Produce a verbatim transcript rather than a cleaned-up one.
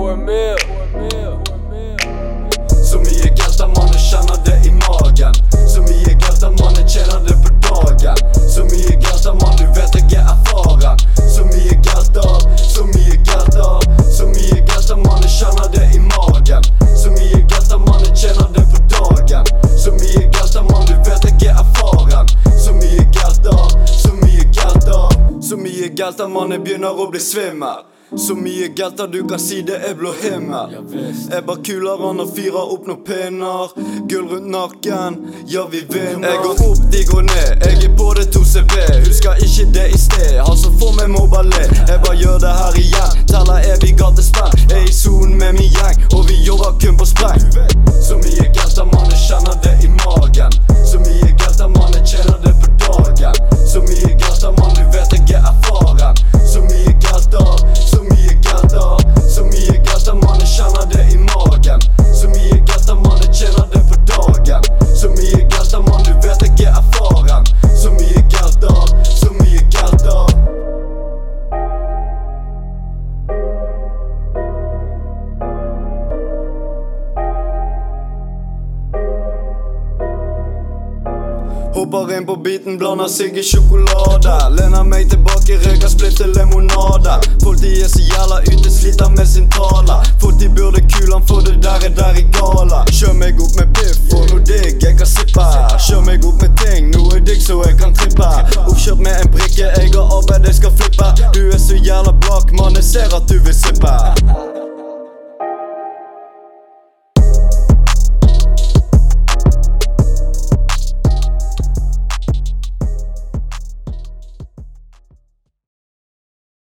Så mye galt at man kjenner det i magen. Så mye galt at man kjenner det på dagen. Så mye galt at man, du vet jeg er erfaren. Så mye galt at, så mye galt at, så mye galt at man kjenner det i magen. Så mye galt at man kjenner det på dagen. Så mye galt at man, du vet jeg er erfaren. Så mye galt at, så mye galt at, så mye galt at man begynner å bli svimmel. Så mye galt at du kan si det er blå himmel. Jeg bare kuler an og fyrer opp noen pinner. Gull rundt nakken, ja vi vinner. Jeg går opp, de går ned, jeg er på det to C B. Husker ikke det i sted, han som får meg må bare le. Jeg bare gjør det her igjen, teller evig gatespenn. Jeg er i zonen med min gjeng, og vi jobber kun på spreng. Så mye galt at man kjenner det i magen. Så mye galt at man kjenner det på dagen. Så mye galt at man, du vet jeg er erfaren. Så mye galt at, så mye galt at, så mye galt at man kjenner det i magen. Så mye galt at man kjenner det på dagen. Så mye galt at man, du vet jeg er erfaren. Så mye galt at, så mye galt at. Hopper inn på biten, blander seg i sjokolade. Lener meg tilbake, røyker splitt til limonade. Folk de er så jævla ute, sliter med sin tale. Folk de burde kulen, for det der er der i gala. Kjør meg opp med piff, og noe digg jeg kan sippe. Kjør meg opp med ting, noe digg så jeg kan trippe. Oppkjørt med en brikke, jeg har arbeid jeg skal flippe. Du er så jævla blakk, mann, jeg ser at du vil sippe.